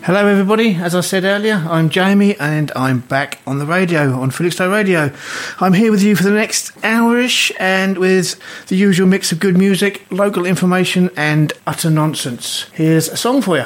Hello everybody, as I said earlier, I'm Jamie and I'm back on the radio, on Felixstowe Radio. I'm here with you for the next hour-ish and with the usual mix of good music, local information and utter nonsense. Here's a song for you.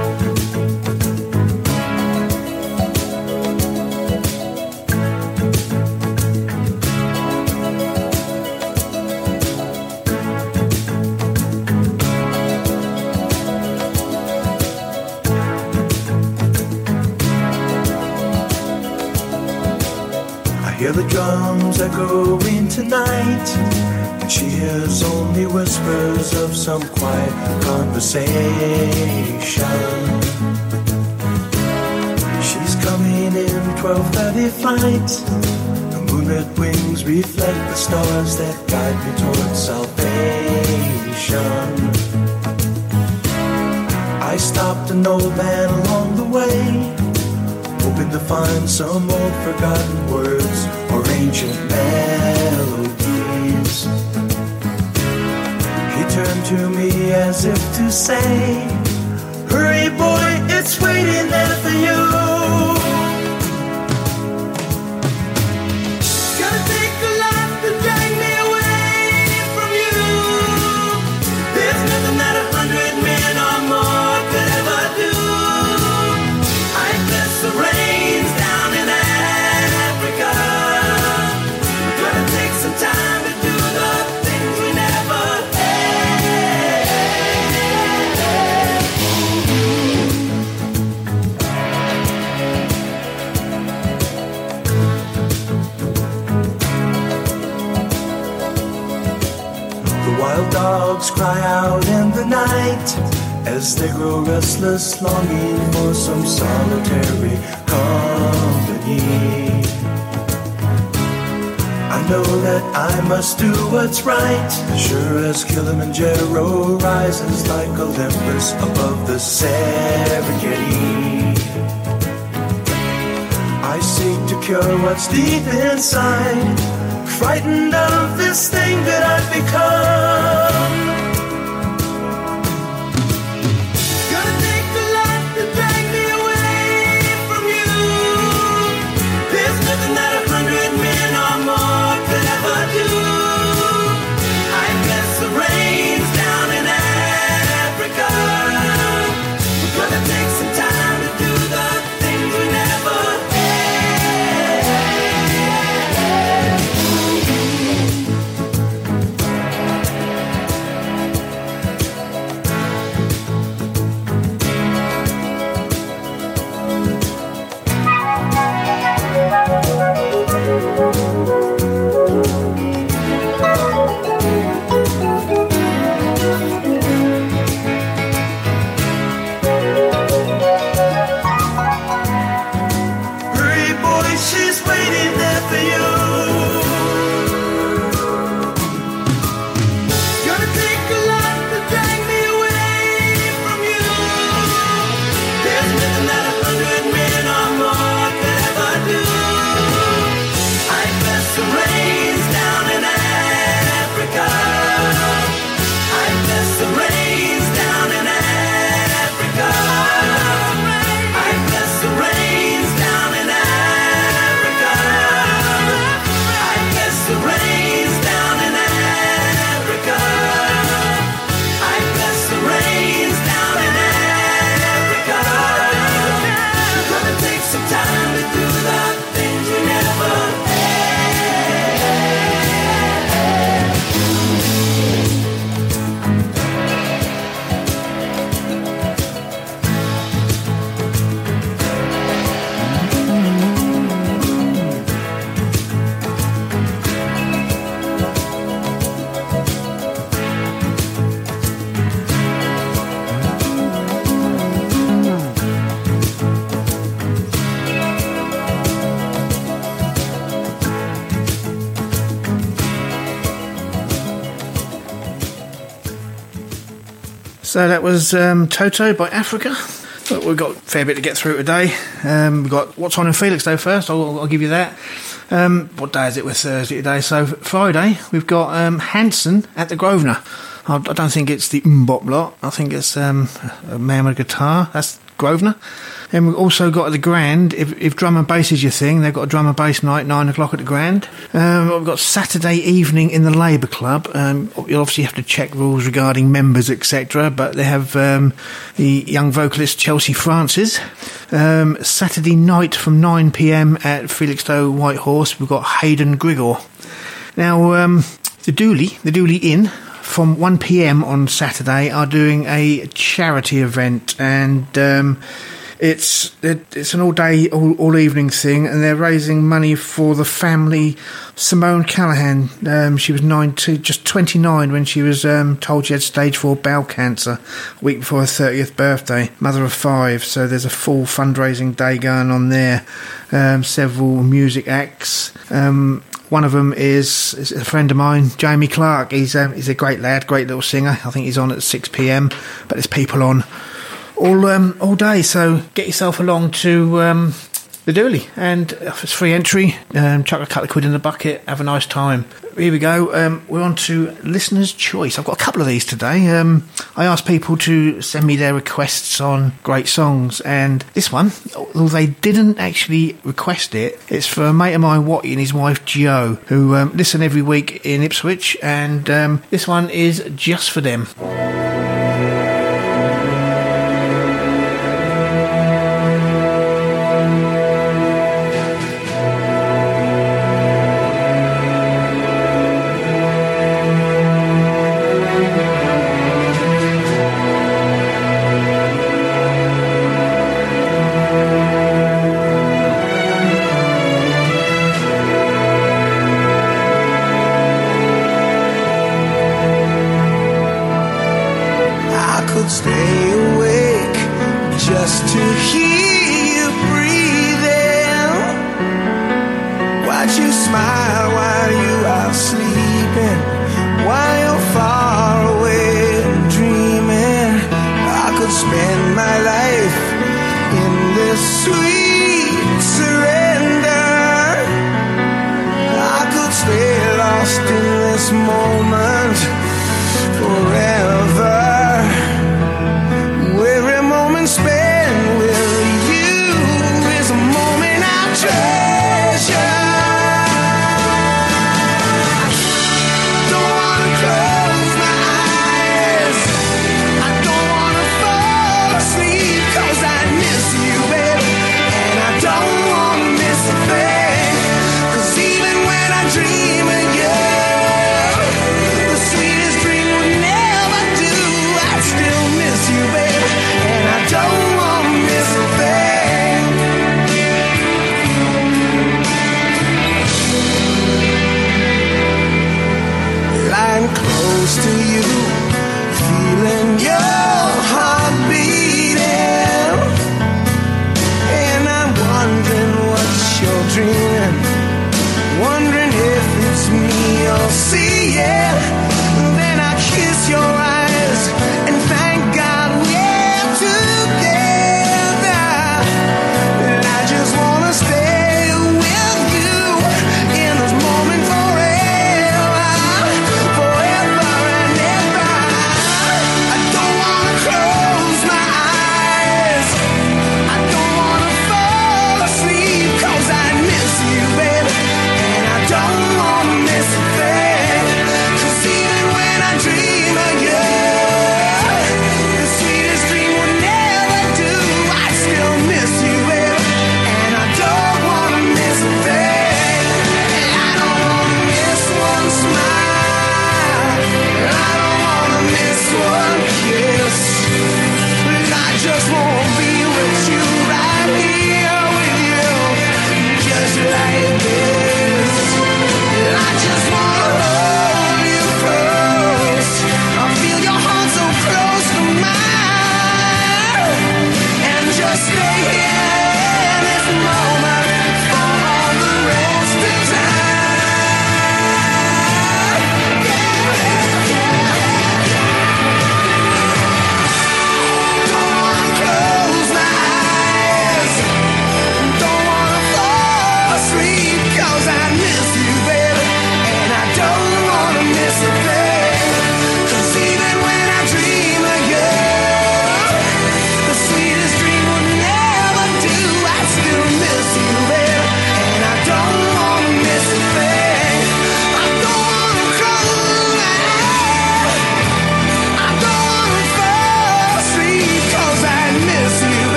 Hear the drums echoing tonight, and she hears only whispers of some quiet conversation. She's coming in 12:30 flight. The moonlit wings reflect the stars that guide me towards salvation. I stopped an old man along the way, hoping to find some old forgotten words or ancient melodies. He turned to me as if to say, "Hurry boy, it's waiting there for you." Gotta take a lot to drag me away from you. There's nothing that 100 men or more could ever do. I bless the rains down in Africa. Gonna take some time to do the things we never had. The wild dogs cry out in the night as they grow restless, longing for some solitary company. I know that I must do what's right, sure as Kilimanjaro rises like Olympus above the Serengeti. I seek to cure what's deep inside, frightened of this thing that I've become. So that was Toto by Africa. But we've got a fair bit to get through today. We've got What's On in Felixstowe first, I'll give you that. What day is it? We're Thursday today. So Friday, we've got Hanson at the Grosvenor. I don't think it's the Mbop lot. I think it's a man with a guitar. That's Grosvenor. And we've also got at the Grand, if drum and bass is your thing, they've got a drum and bass night, 9 o'clock at the Grand. We've got Saturday evening in the Labour Club. You'll obviously have to check rules regarding members, etc. But they have the young vocalist Chelsea Francis. Saturday night from 9 p.m. at Felixstowe White Horse, we've got Hayden Grigor. Now, the Dooley Inn, from 1 p.m. on Saturday, are doing a charity event, and it's an all-day, all-evening thing, and they're raising money for the family. Simone Callahan, she was just 29 when she was told she had stage 4 bowel cancer a week before her 30th birthday, mother of 5, so there's a full fundraising day going on there. Several music acts. One of them is a friend of mine, Jamie Clark. He's a great lad, great little singer. I think he's on at 6 p.m, but there's people on all day, so get yourself along to the Dooley, and it's free entry. Chuck a couple of quid in the bucket, have a nice time. Here we go. We're on to Listener's Choice. I've got a couple of these today. I asked people to send me their requests on great songs, and this one, although they didn't actually request it, it's for a mate of mine, Watty, and his wife Jo, who listen every week in Ipswich, and this one is just for them. Stay awake just to hear you breathing. Watch you smile while you are sleeping, while you're far away and dreaming. I could spend my life in this sweet surrender. I could stay lost in this moment forever. Spend with you is a moment I treasure. Don't wanna close my eyes, I don't wanna fall asleep, 'cause I miss you, baby, and I don't wanna miss a thing. 'Cause even when I dream of you,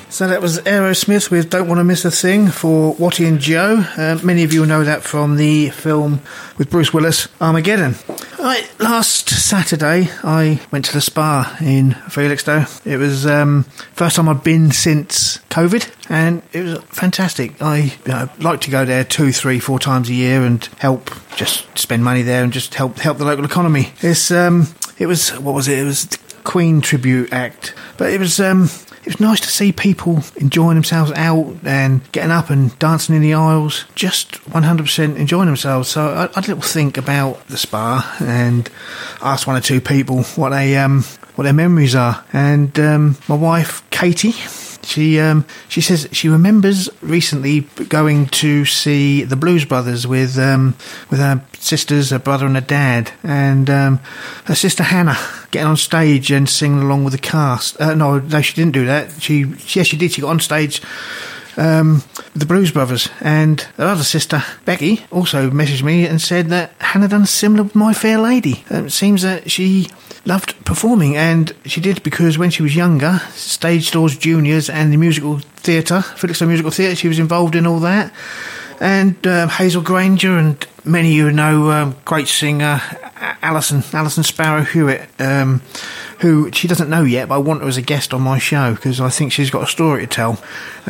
So that was Aerosmith with Don't Want to Miss a Thing for Wattie and Joe. Many of you will know that from the film with Bruce Willis, Armageddon. Right, last Saturday I went to the spa in Felixstowe. It was first time I've been since COVID, and it was fantastic. I like to go there 2, 3, 4 times a year and help, just spend money there and just help the local economy. It was, what was it? It was the Queen tribute act, but it was nice to see people enjoying themselves out and getting up and dancing in the aisles, just 100% enjoying themselves. So I had a little think about the spa and asked 1 or 2 people what their memories are. And my wife, Katie, she says she remembers recently going to see the Blues Brothers with her sisters, her brother and her dad, and her sister Hannah getting on stage and singing along with the cast. No, she didn't do that. Yes, she did. She got on stage the Blues Brothers, and her other sister Becky also messaged me and said that Hannah done similar with My Fair Lady. It seems that she loved performing, and she did, because when she was younger, Stage Doors Juniors and the musical theatre, Felixstowe Musical Theatre, she was involved in all that. And Hazel Granger, and many of you know great singer Alison Sparrow Hewitt, who she doesn't know yet, but I want her as a guest on my show because I think she's got a story to tell.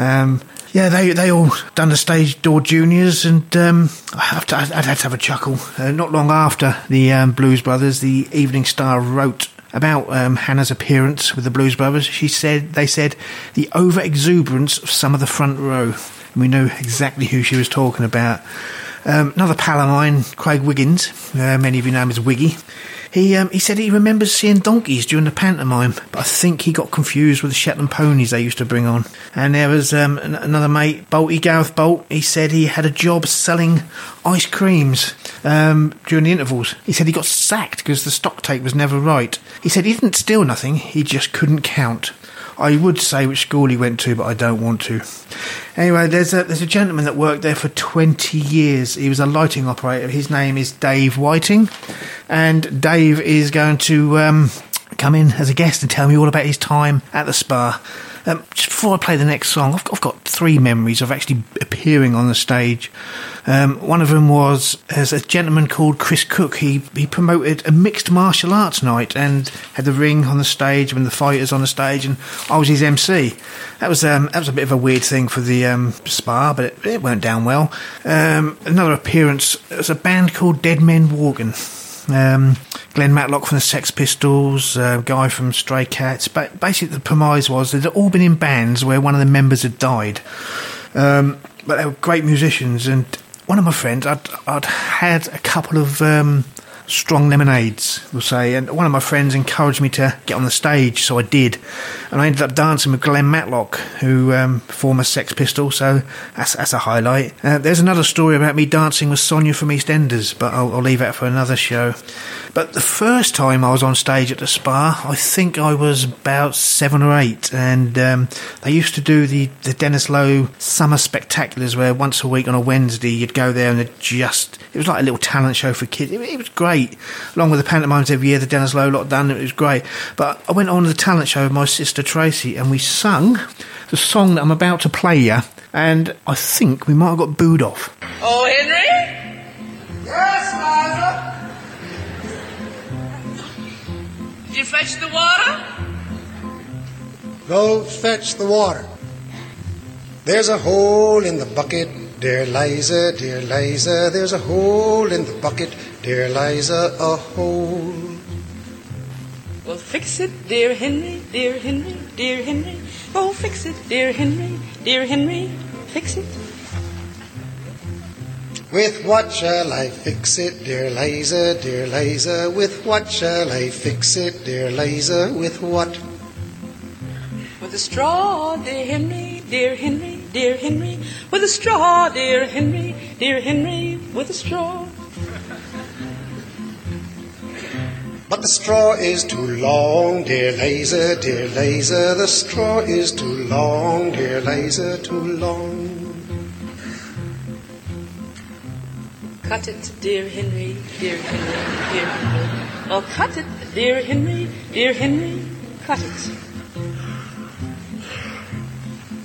Yeah, they all done the Stage Door Juniors, and I'd have to have a chuckle. Not long after the Blues Brothers, the Evening Star wrote about Hannah's appearance with the Blues Brothers. They said the over-exuberance of some of the front row. And we knew exactly who she was talking about. Another pal of mine, Craig Wiggins, many of you know him as Wiggy. He said he remembers seeing donkeys during the pantomime, but I think he got confused with the Shetland ponies they used to bring on. And there was another mate, Gareth Bolt. He said he had a job selling ice creams during the intervals. He said he got sacked because the stock take was never right. He said he didn't steal nothing, he just couldn't count. I would say which school he went to, but I don't want to. Anyway, there's a gentleman that worked there for 20 years. He was a lighting operator. His name is Dave Whiting, and Dave is going to come in as a guest and tell me all about his time at the spa. Just before I play the next song, I've got 3 memories of actually appearing on the stage. One of them was as a gentleman called Chris Cook. He promoted a mixed martial arts night and had the ring on the stage and the fighters on the stage, and I was his MC. That was a bit of a weird thing for the spa, but it went down well. Another appearance was a band called Dead Men Walking. Glenn Matlock from the Sex Pistols, guy from Stray Cats. But basically the premise was they'd all been in bands where one of the members had died. But they were great musicians, and one of my friends, I'd had a couple of strong lemonades, we'll say, and one of my friends encouraged me to get on the stage, so I did, and I ended up dancing with Glenn Matlock, who former Sex Pistol, so that's a highlight. There's another story about me dancing with Sonia from EastEnders, but I'll leave that for another show. But the first time I was on stage at the spa, I think I was about 7 or 8, and they used to do the Dennis Lowe Summer Spectaculars, where once a week on a Wednesday you'd go there and it was like a little talent show for kids. It was great. Along with the pantomimes every year, the Dennis Lowe lot done, it was great. But I went on to the talent show with my sister Tracy, and we sung the song that I'm about to play you, and I think we might have got booed off. Oh, Henry? Yes, Liza? Did you fetch the water? Go fetch the water. There's a hole in the bucket, dear Liza, there's a hole in the bucket, dear Liza, a hole. Well, fix it, dear Henry, dear Henry, dear Henry. Oh, fix it, dear Henry, fix it. With what shall I fix it, dear Liza, with what shall I fix it, dear Liza, with what? With a straw, dear Henry, dear Henry, dear Henry. With a straw, dear Henry, with a straw. But the straw is too long, dear Liza, the straw is too long, dear Liza, too long. Cut it, dear Henry, dear Henry, dear Henry. Oh, cut it, dear Henry, cut it.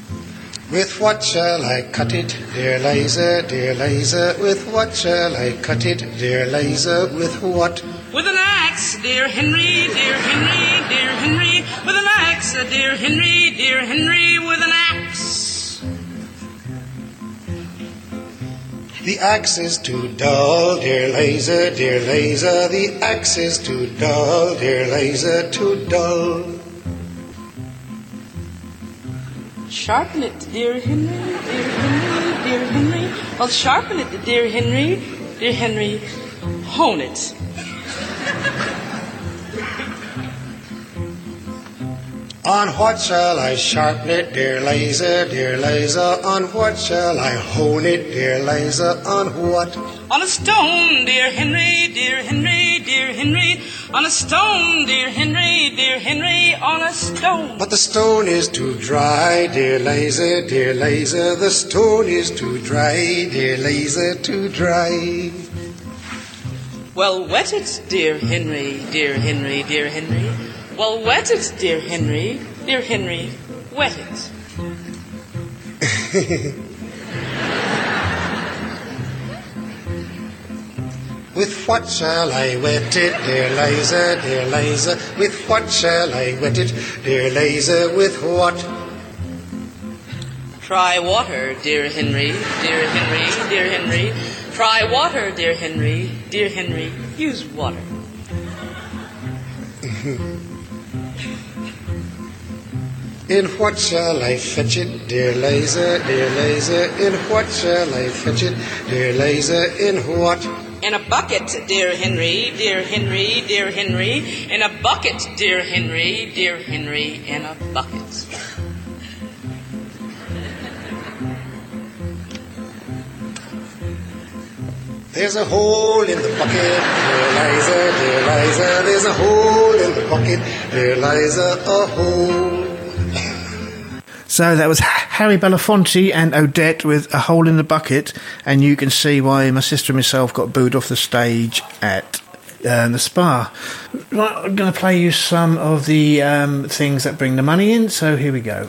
With what shall I cut it, dear Liza, dear Liza? With what shall I cut it, dear Liza? With what? With an axe, dear Henry, dear Henry, dear Henry. With an axe, dear Henry, with an axe. The axe is too dull, dear Liza, dear Liza. The axe is too dull, dear Liza, too dull. Sharpen it, dear Henry, dear Henry, dear Henry. Well, sharpen it, dear Henry, dear Henry. Hone it. On what shall I sharpen it, dear Liza, dear Liza? On what shall I hone it, dear Liza? On what? On a stone, dear Henry, dear Henry, dear Henry. On a stone, dear Henry, on a stone. But the stone is too dry, dear Liza, dear Liza. The stone is too dry, dear Liza, too dry. Well, wet it, dear Henry, dear Henry, dear Henry. Well, wet it, dear Henry, wet it. With what shall I wet it, dear Liza, dear Liza? With what shall I wet it, dear Liza? With what? Try water, dear Henry, dear Henry, dear Henry. Try water, dear Henry, use water. In what shall I fetch it, dear Liza, dear Liza? In what shall I fetch it, dear Liza? In what? In a bucket, dear Henry, dear Henry, dear Henry. In a bucket, dear Henry, in a bucket. There's a hole in the bucket, dear Liza, dear Liza. There's a hole in the bucket, dear Liza, a hole. So that was Harry Belafonte and Odette with A Hole in the Bucket, and you can see why my sister and myself got booed off the stage at the Spa. Right, I'm going to play you some of the things that bring the money in, so here we go.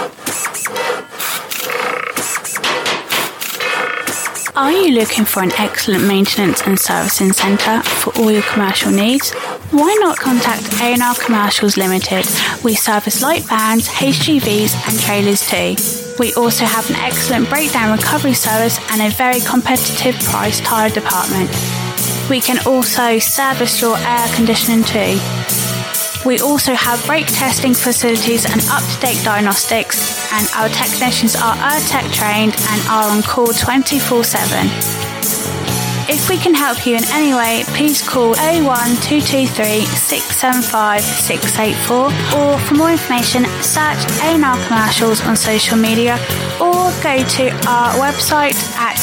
Are you looking for an excellent maintenance and servicing centre for all your commercial needs? Why not contact A&R Commercials Limited? We service light vans, HGVs and trailers too. We also have an excellent breakdown recovery service and a very competitive price tyre department. We can also service your air conditioning too. We also have brake testing facilities and up-to-date diagnostics, and our technicians are Airtech trained and are on call 24/7. If we can help you in any way, please call 01223 675 684, or for more information, search A&R Commercials on social media, or go to our website at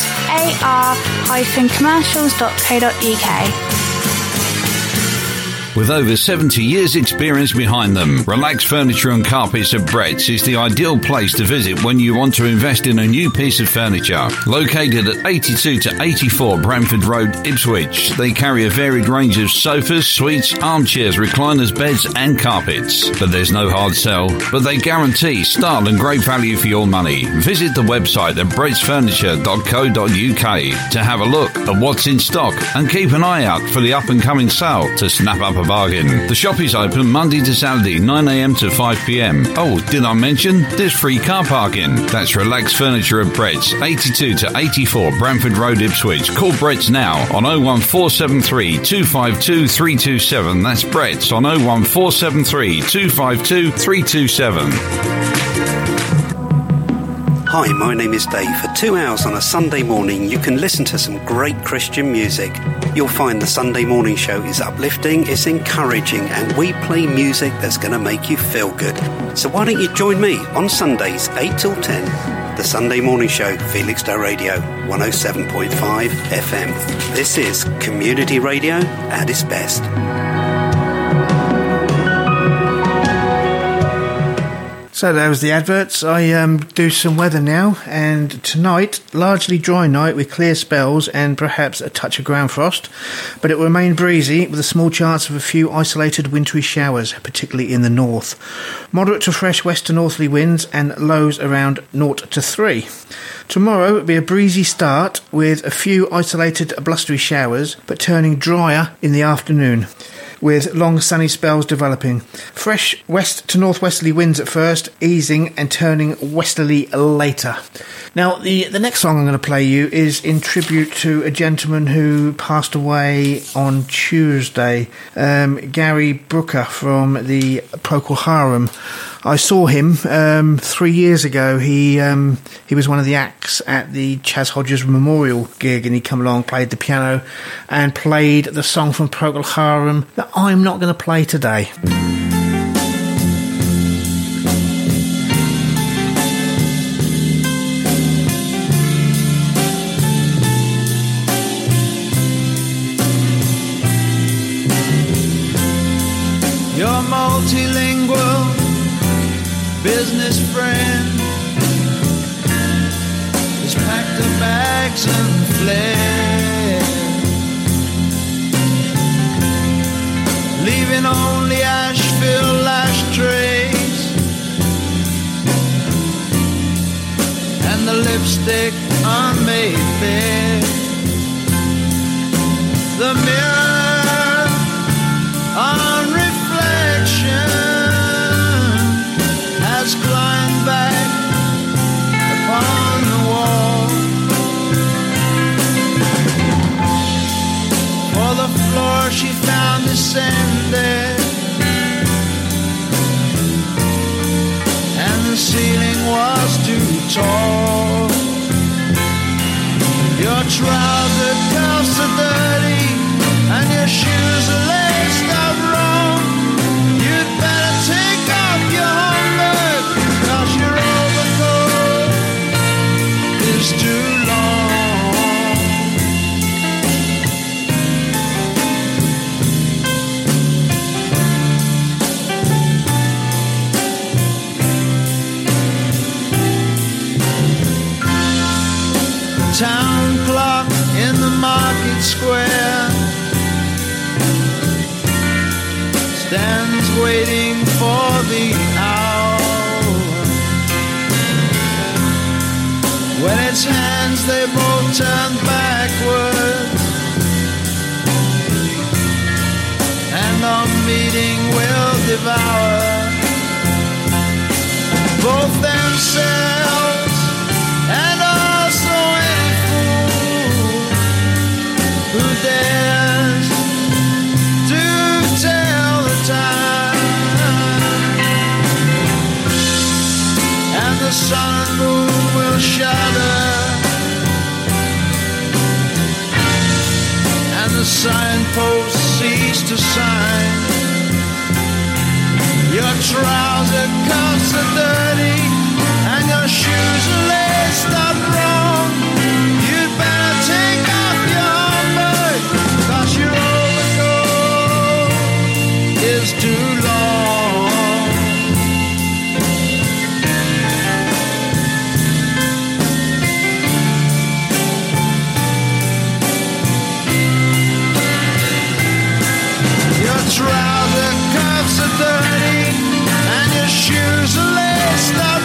ar-commercials.co.uk. With over 70 years' experience behind them, Relax Furniture and Carpets at Brett's is the ideal place to visit when you want to invest in a new piece of furniture. Located at 82 to 84 Bramford Road, Ipswich, they carry a varied range of sofas, suites, armchairs, recliners, beds and carpets. But there's no hard sell, but they guarantee style and great value for your money. Visit the website at brettsfurniture.co.uk to have a look at what's in stock and keep an eye out for the up-and-coming sale to snap up a bargain. The shop is open Monday to Saturday, 9am to 5pm. Oh, did I mention there's free car parking? That's Relax Furniture at Brett's, 82 to 84 Bramford Road, Ipswich. Call Brett's now on 01473 252 327. That's Brett's on 01473 252 327. Hi, my name is Dave. For 2 hours on a Sunday morning, you can listen to some great Christian music. You'll find the Sunday morning show is uplifting, it's encouraging, and we play music that's going to make you feel good. So why don't you join me on Sundays, 8 till 10, the Sunday morning show, Felixstowe Radio, 107.5 FM. This is community radio at its best. So that was the adverts. I do some weather now, and tonight, largely dry night with clear spells and perhaps a touch of ground frost, but it will remain breezy with a small chance of a few isolated wintry showers, particularly in the north. Moderate to fresh west to northerly winds and lows around 0 to 3. Tomorrow will be a breezy start with a few isolated blustery showers, but turning drier in the afternoon, with long sunny spells developing. Fresh west to northwesterly winds at first, easing and turning westerly later. Now, the next song I'm going to play you is in tribute to a gentleman who passed away on Tuesday, Gary Brooker from the Procol Harum. I saw him 3 years ago. He was one of the acts at the Chas Hodges Memorial gig, and he come along, played the piano, and played the song from Procol Harum that I'm not going to play today. You're multilingual business friend has packed her bags and fled, leaving only ash-filled ashtrays and the lipstick unmade bed. The mirror on reflection has climbed back upon the wall, for the floor she found descended, and the ceiling was too tall. Your trouser cuffs are dirty and your shoes are laced up wrong. You'd better take off your homework, 'cause your overcoat is too long. The town clock in the market square stands waiting for the hour, when its hands they both turn backwards, and our meeting will devour both themselves and also any fool who dares to tell the time. And the sun and moon will shudder, and the signposts cease to sign. Your trouser cuffs are dirty and your shoes are laced up wrong. You'd better take off your homework, 'cause your overcoat is too long. Your trouser cuffs are dirty and your shoes are laced up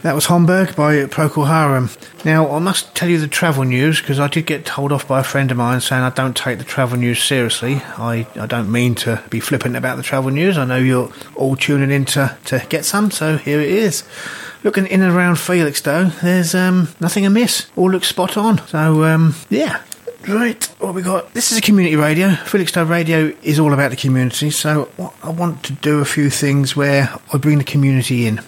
That was Homburg by Procol Harum. Now, I must tell you the travel news, because I did get told off by a friend of mine saying I don't take the travel news seriously. I don't mean to be flippant about the travel news. I know you're all tuning in to get some, so here it is. Looking in and around Felixstowe, there's nothing amiss. All looks spot on. So, yeah. Right, what we got? This is a community radio. Felixstowe Radio is all about the community, so I want to do a few things where I bring the community in.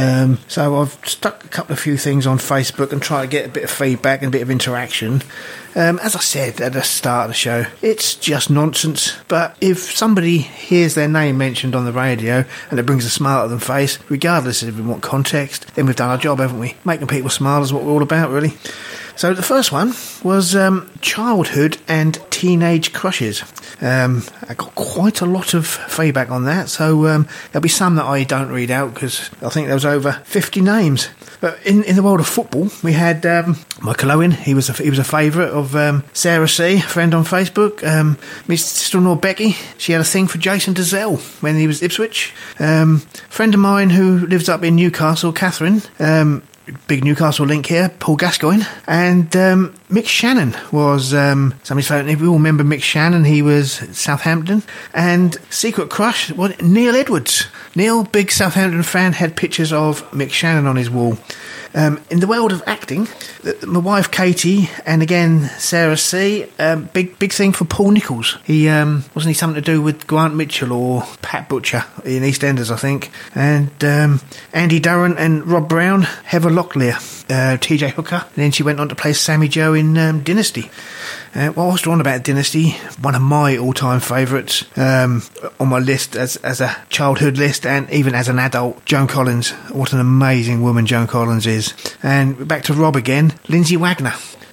So I've stuck a few things on Facebook and try to get a bit of feedback and a bit of interaction. As I said at the start of the show, it's just nonsense, but if somebody hears their name mentioned on the radio and it brings a smile to their face, regardless of what context, then we've done our job, haven't we? Making people smile is what we're all about, really. So the first one was childhood and teenage crushes. I got quite a lot of feedback on that, so there'll be some that I don't read out because I think there was over 50 names. But in the world of football, we had Michael Owen. He was a favourite of Sarah C, a friend on Facebook. Miss sister-in-law Becky, she had a thing for Jason Dezell when he was Ipswich. Friend of mine who lives up in Newcastle, Catherine. Big Newcastle link here, Paul Gascoigne. And Mick Shannon was somebody's favourite. We all remember Mick Shannon, he was Southampton. And secret crush, Neil Edwards. Neil, big Southampton fan, had pictures of Mick Shannon on his wall. In the world of acting, my wife Katie and again Sarah C, big thing for Paul Nichols. He wasn't he something to do with Grant Mitchell or Pat Butcher in EastEnders, I think. And Andy Durrant and Rob Brown, Heather Locklear, TJ Hooker. And then she went on to play Sammy Joe in Dynasty. Whilst we're on about Dynasty, one of my all-time favourites on my list as a childhood list and even as an adult, Joan Collins. What an amazing woman Joan Collins is. And back to Rob again, Lindsay Wagner.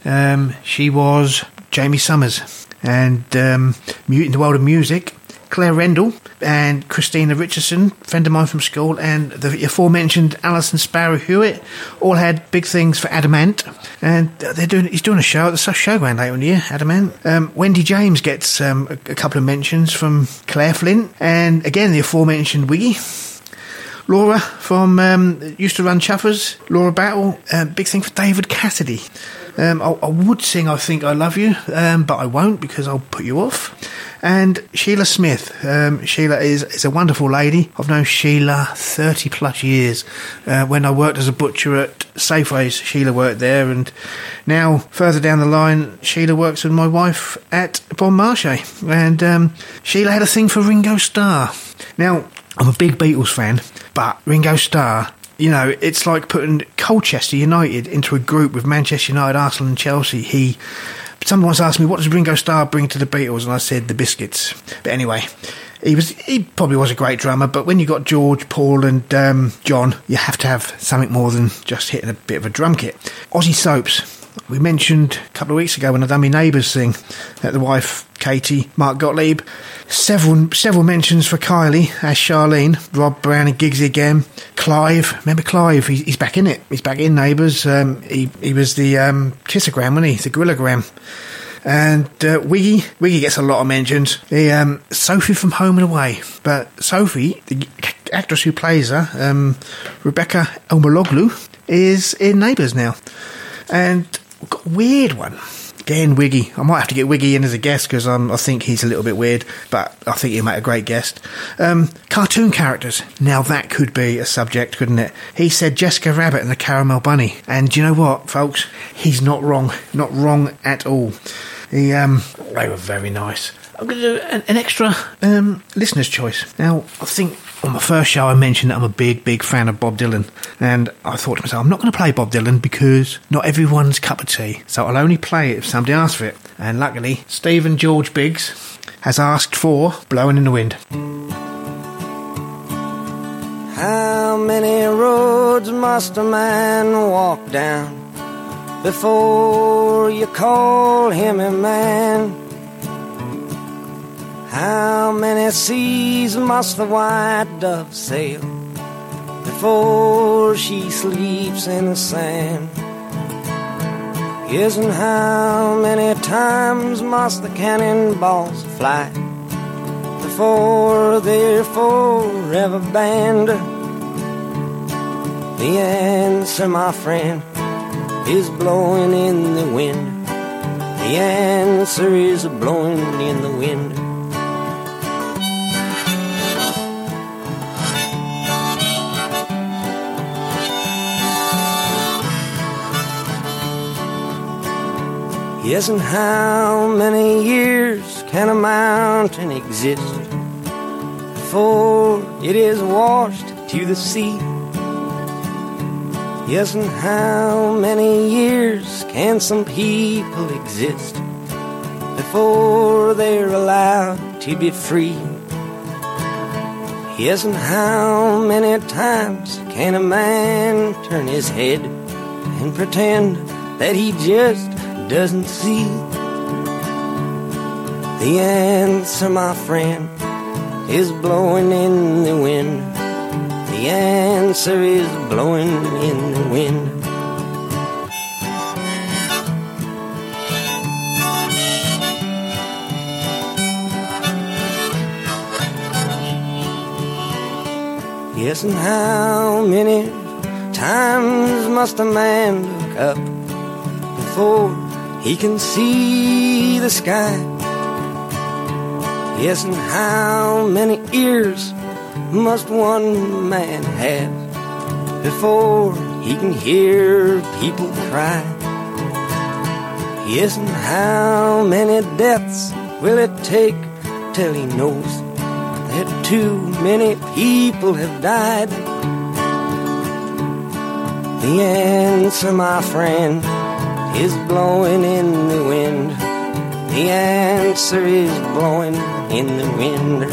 She was Jamie Summers. And in the world of music, Claire Rendell and Christina Richardson, friend of mine from school, and the aforementioned Alison Sparrow Hewitt all had big things for Adamant, and he's doing a show at the showground later in the year, Adamant. Wendy James gets a couple of mentions from Claire Flint, and again the aforementioned Wiggy. Laura from used to run Chuffers, Laura Battle, big thing for David Cassidy. I would sing I Think I Love You, but I won't because I'll put you off. And Sheila Smith. Sheila is a wonderful lady. I've known Sheila 30 plus years. When I worked as a butcher at Safeways, Sheila worked there, and now further down the line, Sheila works with my wife at Bon Marché. And Sheila had a thing for Ringo Starr. Now, I'm a big Beatles fan, but Ringo Starr, you know, it's like putting Colchester United into a group with Manchester United, Arsenal and Chelsea. Someone once asked me, what does Ringo Starr bring to the Beatles? And I said, the biscuits. But anyway, he probably was a great drummer, but when you got George, Paul and John, you have to have something more than just hitting a bit of a drum kit. Aussie Soaps. We mentioned a couple of weeks ago when I done my Neighbours thing, that the wife, Katie, Mark Gottlieb, several mentions for Kylie, as Charlene, Rob Brown and Giggsy again, Clive, remember Clive, he's back in it, he's back in Neighbours, he was the Kissogram, wasn't he, the Gorillagram. And Wiggy gets a lot of mentions. Sophie from Home and Away, but Sophie, the actress who plays her, Rebecca Elmaloglu, is in Neighbours now. And we've got a weird one. Again, Wiggy. I might have to get Wiggy in as a guest because I think he's a little bit weird, but I think he'll make a great guest. Cartoon characters. Now that could be a subject, couldn't it? He said Jessica Rabbit and the Caramel Bunny. And do you know what, folks? He's not wrong. Not wrong at all. They were very nice. I'm going to do an extra listener's choice. Now, I think on my first show I mentioned that I'm a big fan of Bob Dylan, and I thought to myself, I'm not going to play Bob Dylan because not everyone's cup of tea, so I'll only play it if somebody asks for it. And luckily, Stephen George Biggs has asked for Blowing in the Wind. How many roads must a man walk down before you call him a man? How many seas must the white dove sail before she sleeps in the sand? Yes, and how many times must the cannonballs fly before they're forever banned? The answer, my friend, is blowing in the wind. The answer is blowing in the wind. Yes, and how many years can a mountain exist before it is washed to the sea? Yes, and how many years can some people exist before they're allowed to be free? Yes, and how many times can a man turn his head and pretend that he just doesn't see? The answer, my friend, is blowing in the wind. The answer is blowing in the wind. Yes, and how many times must a man look up before he can see the sky? Yes, and how many ears must one man have before he can hear people cry? Yes, and how many deaths will it take till he knows that too many people have died? The answer, my friend, is blowing in the wind. The answer is blowing in the wind.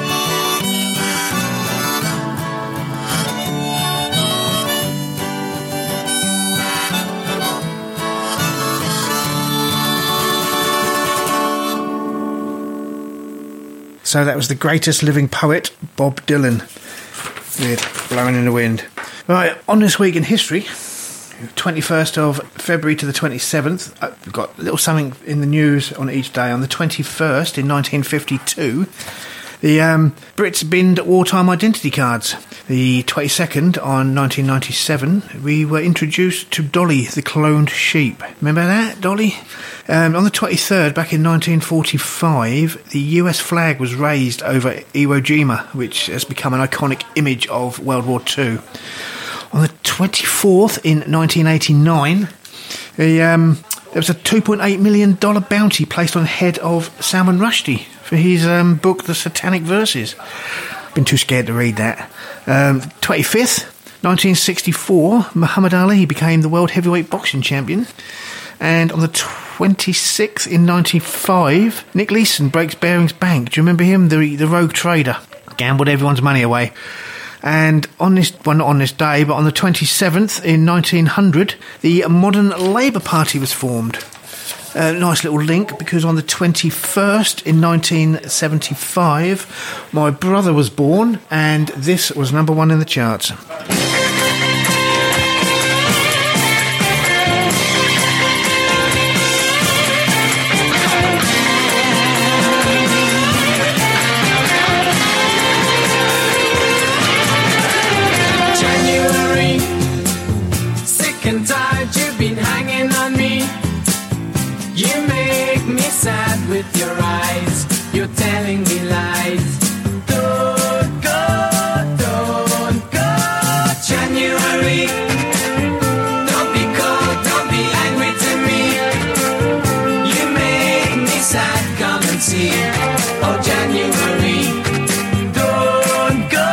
So that was the greatest living poet, Bob Dylan, with Blowing in the Wind. Right, on this week in history, 21st of February to the 27th, we've got a little something in the news on each day. On the 21st, in 1952, the Brits binned wartime identity cards. The 22nd, on 1997, we were introduced to Dolly, the cloned sheep. Remember that, Dolly? On the 23rd, back in 1945, the US flag was raised over Iwo Jima, which has become an iconic image of World War II. On the 24th, in 1989, there was a $2.8 million bounty placed on the head of Salman Rushdie for his book, The Satanic Verses. Been too scared to read that. 25th, 1964, Muhammad Ali became the world heavyweight boxing champion. And on the 26th, in 1995, Nick Leeson breaks Barings Bank. Do you remember him? The rogue trader. Gambled everyone's money away. And on this, well, not on this day, but on the 27th in 1900, the Modern Labour Party was formed. Nice little link, because on the 21st in 1975, my brother was born, and this was number one in the charts. And tired, you've been hanging on me. You make me sad with your eyes. You're telling me lies. Don't go, January. Don't be cold, don't be angry to me. You make me sad, come and see. Oh, January. Don't go.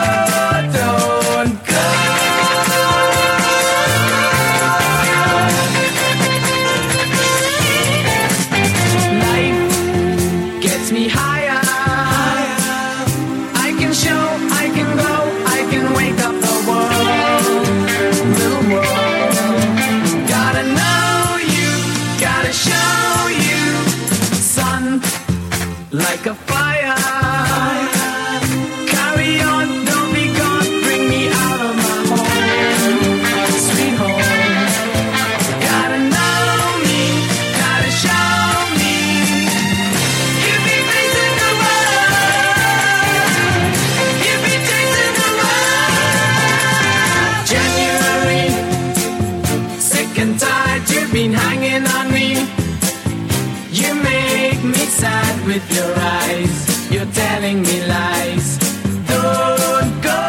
you've been hanging on me. You make me sad with your eyes. You're telling me lies. Don't go,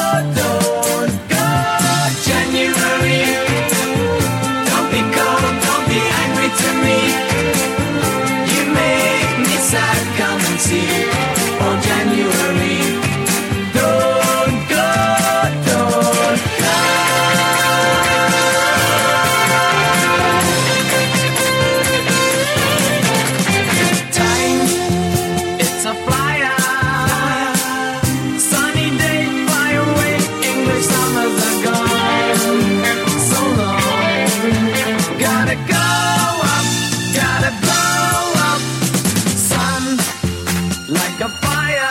January. Don't be cold, don't be angry to me. You make me sad, come and see. Oh, January. Don't go, don't go. Time, it's a flyer. Sunny day, fly away. English summers are gone. So long. Gotta go up, gotta blow up. Sun, like a fire.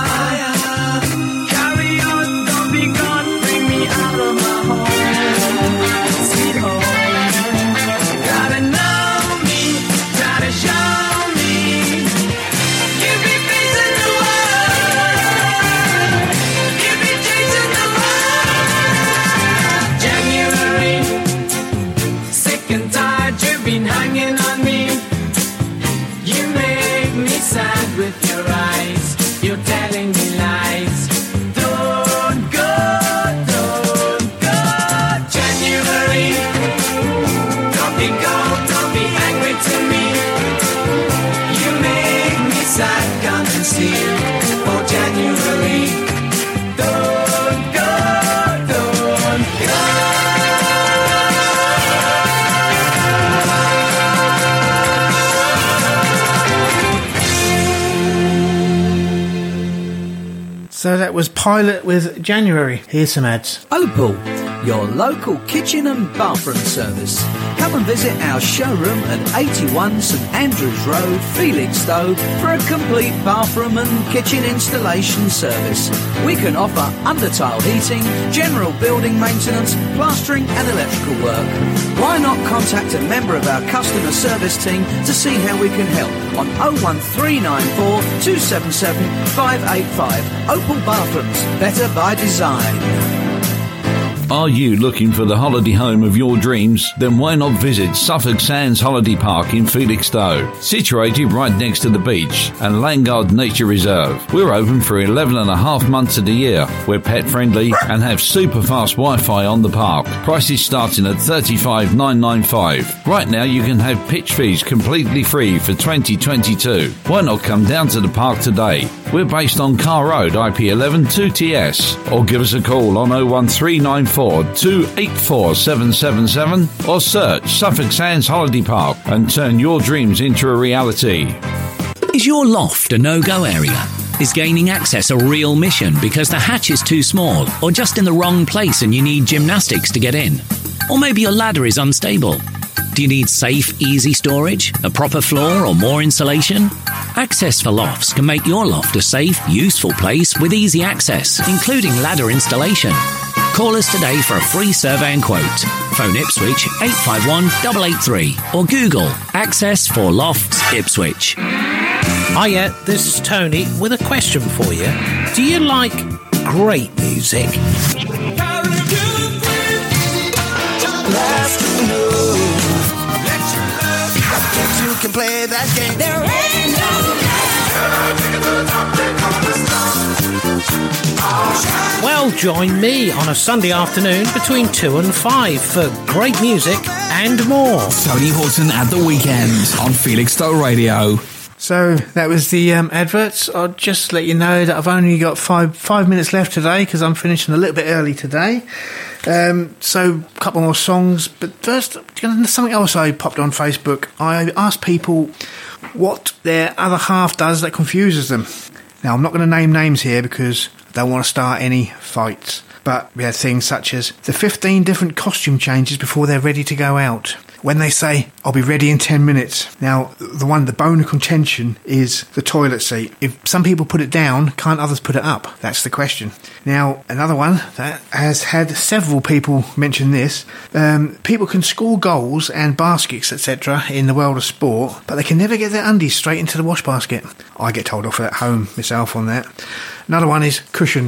Carry on, don't be gone. Bring me out of my home. Sweet home. Gotta know me, gotta show me. You be facing the world. You be chasing the world. January, sick and tired, you've been hanging on me. You make me sad with your eyes. You're telling me lies. Don't go, January. Don't be cold, don't be angry to me. You make me sad, come and see. Oh, January. Don't go, don't go. So that was Pilot with January. Here's some ads. Opal, your local kitchen and bathroom service. Come and visit our showroom at 81 St Andrews Road, Felixstowe, for a complete bathroom and kitchen installation service. We can offer under-tile heating, general building maintenance, plastering and electrical work. Why not contact a member of our customer service team to see how we can help on 01394 277 585. Opal Bathrooms, better by design. Are you looking for the holiday home of your dreams? Then why not visit Suffolk Sands Holiday Park in Felixstowe, situated right next to the beach and Langard Nature Reserve. We're open for 11.5 months of the year. We're pet friendly and have super fast Wi-Fi on the park. Prices starting at $35,995. Right now you can have pitch fees completely free for 2022. Why not come down to the park today? We're based on Carr Road, IP11 2TS, or give us a call on 01394 284 777 or search Suffolk Sands Holiday Park and turn your dreams into a reality. Is your loft a no-go area? Is gaining access a real mission because the hatch is too small or just in the wrong place and you need gymnastics to get in? Or maybe your ladder is unstable? Do you need safe, easy storage, a proper floor or more insulation? Access for Lofts can make your loft a safe, useful place with easy access, including ladder installation. Call us today for a free survey and quote. Phone Ipswich 851 883 or Google Access for Lofts Ipswich. Hiya, this is Tony with a question for you. Do you like great music? You can play that game. There ain't Well, join me on a Sunday afternoon between 2 and 5 for great music and more. Tony Horton at the weekend on Felixstowe Radio. So that was the adverts. I'll just let you know that I've only got five minutes left today because I'm finishing a little bit early today. So a couple more songs. But first, something else I popped on Facebook. I asked people what their other half does that confuses them. Now, I'm not going to name names here because I don't want to start any fights. But we had things such as the 15 different costume changes before they're ready to go out. When they say, I'll be ready in 10 minutes. Now, the bone of contention is the toilet seat. If some people put it down, can't others put it up? That's the question. Now, another one that has had several people mention this. People can score goals and baskets, etc. in the world of sport, but they can never get their undies straight into the wash basket. I get told off at home myself on that. Another one is cushions.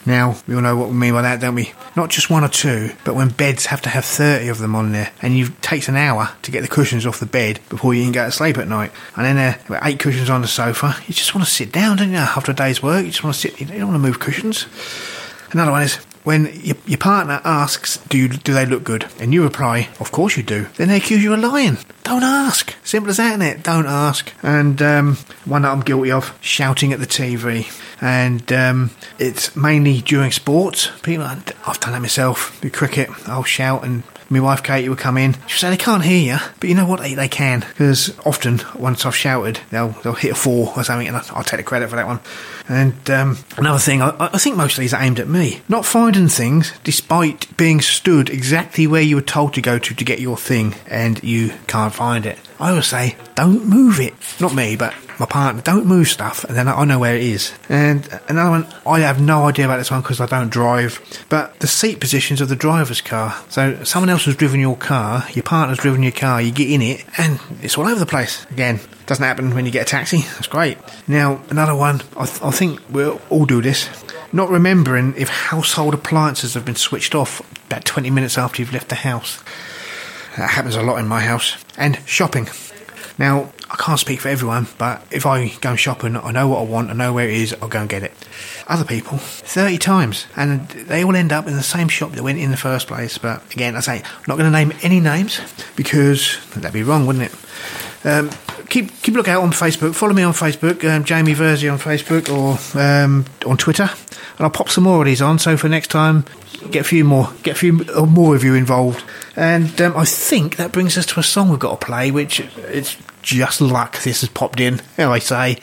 Now, we all know what we mean by that, don't we? Not just one or two, but when beds have to have 30 of them on there, and it takes an hour to get the cushions off the bed before you can go to sleep at night. And then there are 8 cushions on the sofa. You just want to sit down, don't you? After a day's work, you just want to sit. You don't want to move cushions. Another one is when your partner asks, do they look good? And you reply, of course you do. Then they accuse you of lying. Don't ask. Simple as that, innit? Don't ask. And one that I'm guilty of, shouting at the TV. And it's mainly during sports. I've done that myself. With cricket, I'll shout, and my wife Katie will come in. She'll say they can't hear you, but you know what? They can, because often once I've shouted, they'll hit a 4 or something, and I'll take the credit for that one. And another thing, I think most of these are aimed at me. Not finding things despite being stood exactly where you were told to go to get your thing, and you can't find it. I always say, don't move it. Not me, but my partner. Don't move stuff, and then I know where it is. And another one, I have no idea about this one because I don't drive, but the seat positions of the driver's car. So someone else has driven your car, your partner's driven your car, you get in it, and it's all over the place. Again, doesn't happen when you get a taxi. That's great. Now, another one, I think we'll all do this. Not remembering if household appliances have been switched off about 20 minutes after you've left the house. That happens a lot in my house. And shopping. Now, I can't speak for everyone, but if I go shopping, I know what I want, I know where it is, I'll go and get it. Other people, 30 times, and they all end up in the same shop that went in the first place. But again, I say, I'm not going to name any names, because that'd be wrong, wouldn't it? Keep a look out on Facebook. Follow me on Facebook, Jamie Verzi on Facebook, or on Twitter, and I'll pop some more of these on. So for next time, get a few more of you involved. And I think that brings us to a song we've got to play, which it's just luck this has popped in. How I say.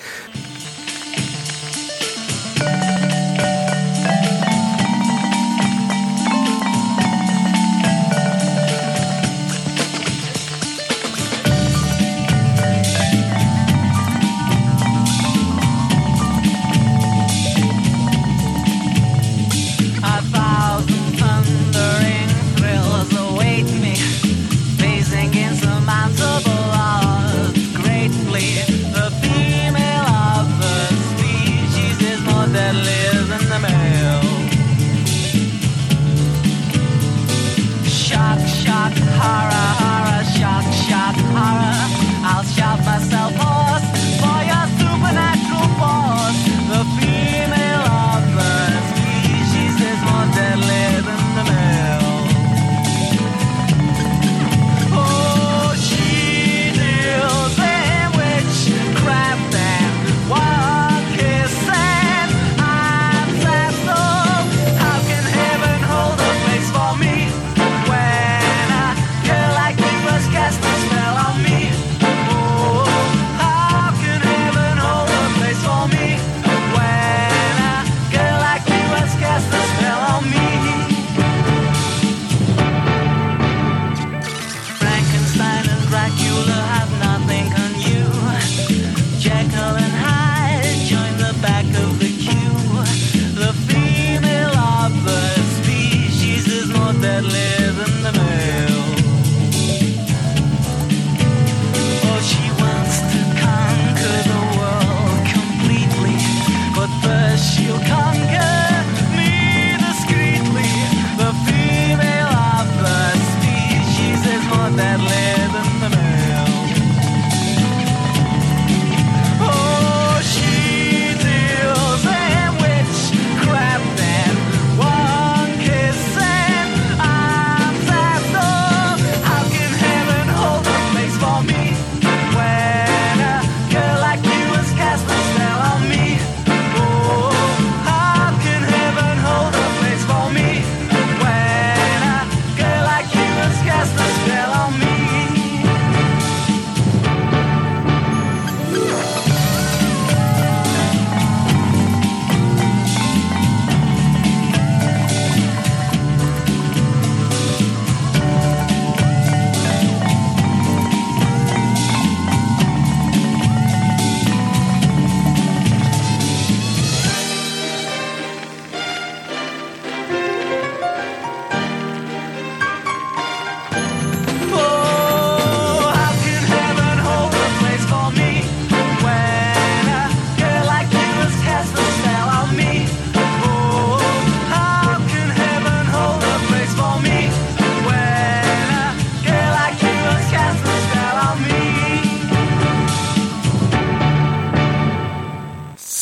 Insurmountable odds, greatly the female of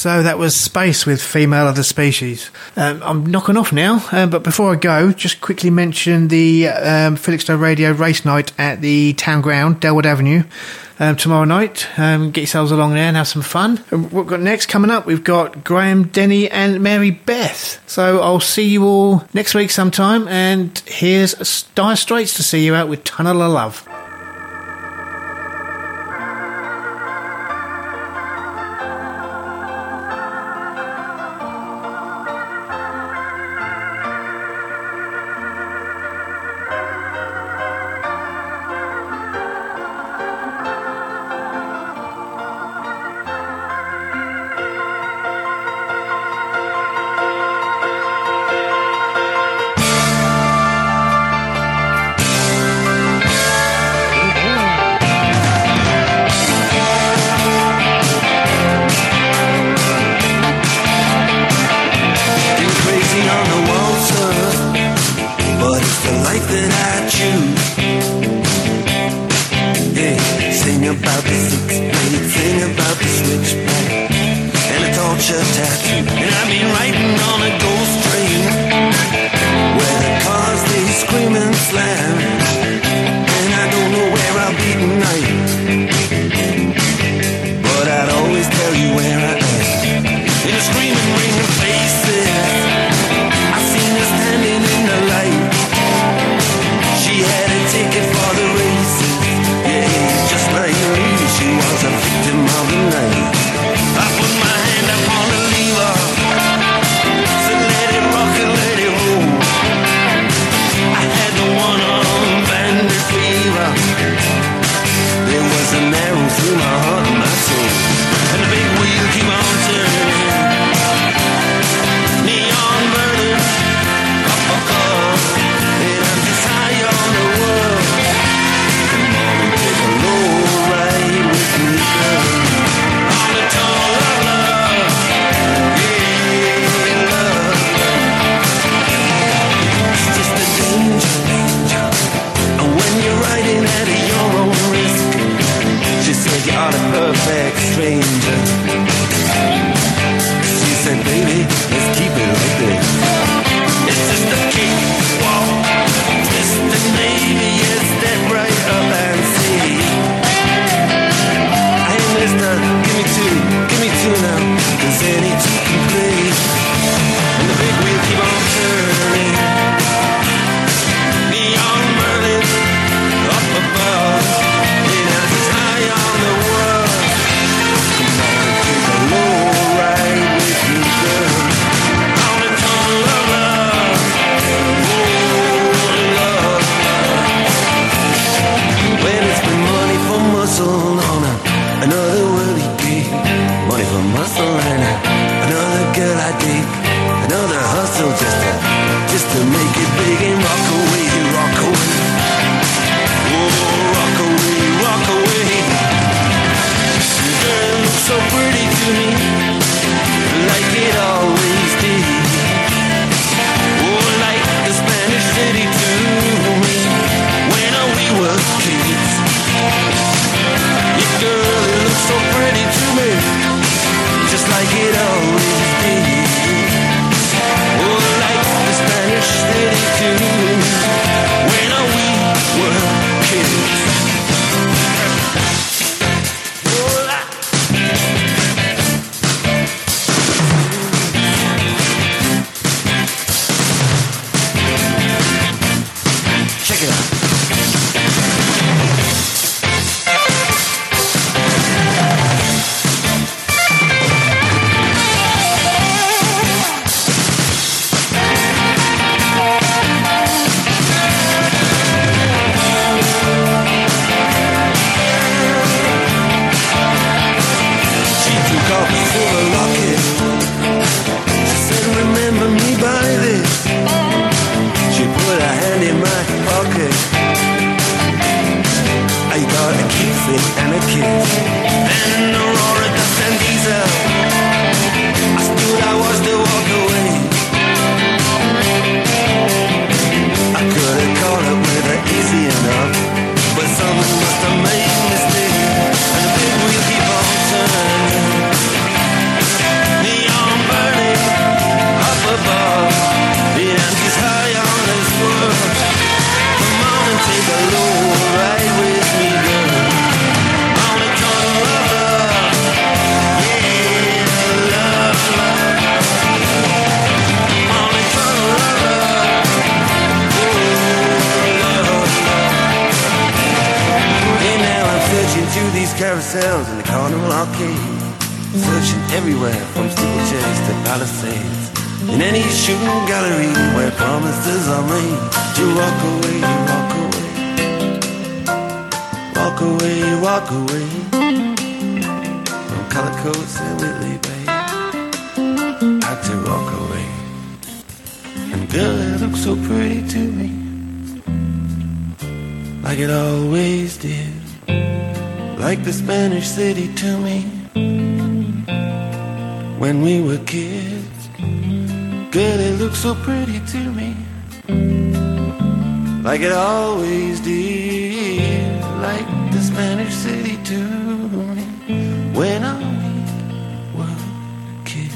So that was Space with Female of the Species. I'm knocking off now, but before I go, just quickly mention the Felixstowe Radio race night at the Town Ground, Delwood Avenue, tomorrow night. Get yourselves along there and have some fun. What we've got next coming up, we've got Graham, Denny and Mary Beth. So I'll see you all next week sometime, and here's Dire Straits to see you out with Tunnel of Love. Circus carousels in the carnival arcade, searching everywhere from steeplechase to palisades. In any shooting gallery where promises are made, you walk away, walk away, walk away, walk away from Calicoats and Whitley Bay. Had to walk away. And girl, it looks so pretty to me, like it always did, like the Spanish city to me when we were kids. Girl, it looks so pretty to me, like it always did, like the Spanish city to me when we were kids.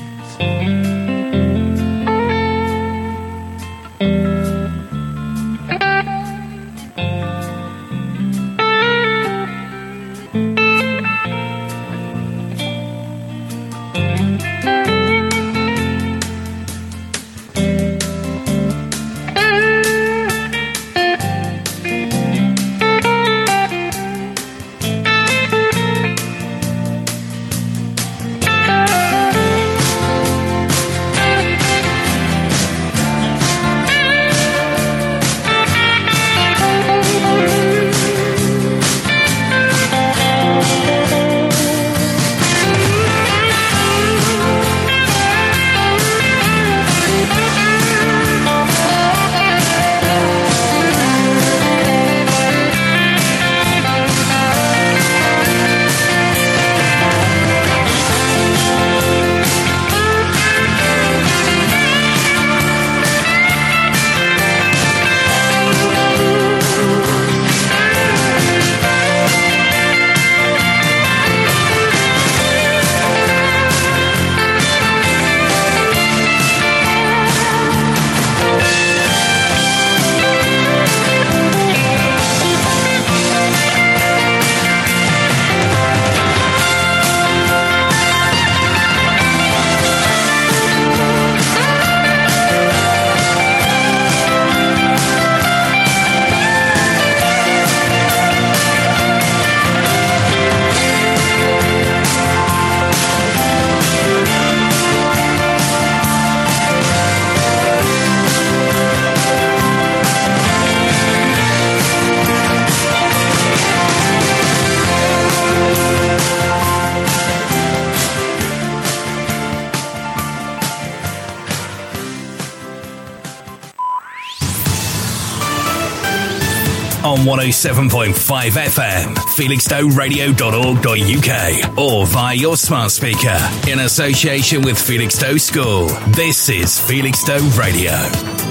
On 107.5 FM, felixstoweradio.org.uk, or via your smart speaker in association with Felixstowe School. This is Felixstowe Radio.